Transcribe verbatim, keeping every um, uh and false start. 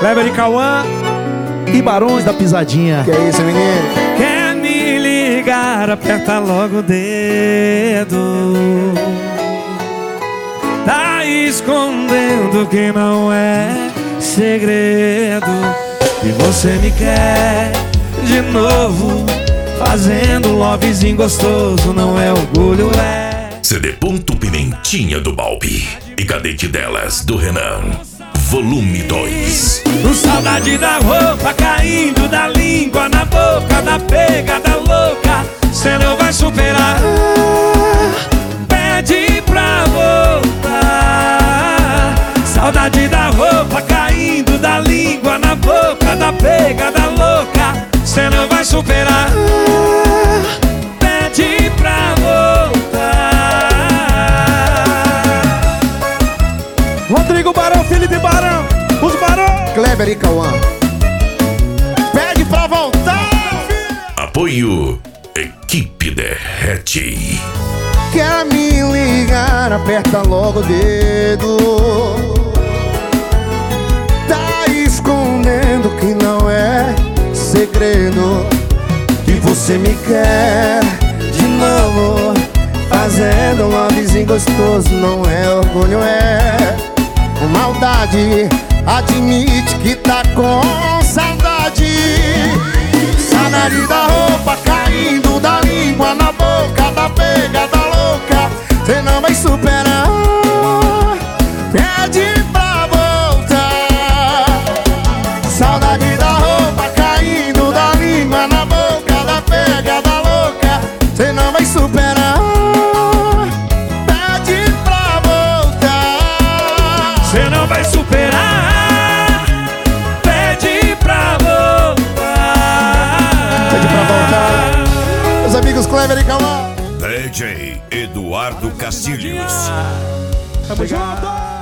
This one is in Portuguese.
Kleber e Cauã e Barões da Pisadinha. Que é isso, menino? Quer me ligar, aperta logo o dedo. Tá escondendo que não é segredo. E você me quer de novo, fazendo lovezinho gostoso. Não é orgulho, é C D Ponto Pimentinha do Balbi e Cadete Delas do Renan, volume dois. Com saudade da roupa caindo da língua na boca, da pegada louca, cê não vai superar. Pede pra voltar. Saudade da roupa caindo da língua na boca, da pegada louca, cê não vai superar. Pede pra voltar. Rodrigo Barão, Felipe Barão, os Barão, Kleber e Cauã. pede pra voltar, filho. Apoio Equipe Derrete. Quer me ligar, aperta logo o dedo. Tá escondendo que não é segredo. Que você me quer de novo, fazendo um lovezinho gostoso. Não é orgulho, é maldade. Admite que tá com saudade. Saudade da roupa caindo da língua na boca, da pegada louca, cê não vai superar. Pede pra voltar. Saudade da roupa caindo da língua na boca, da pegada louca, cê não vai superar. Pede pra voltar. Cê não vai superar. Pede pra voltar. Pede pra voltar. Meus amigos Kleber e Cauã. D J Eduardo Castilhos. Tamo junto.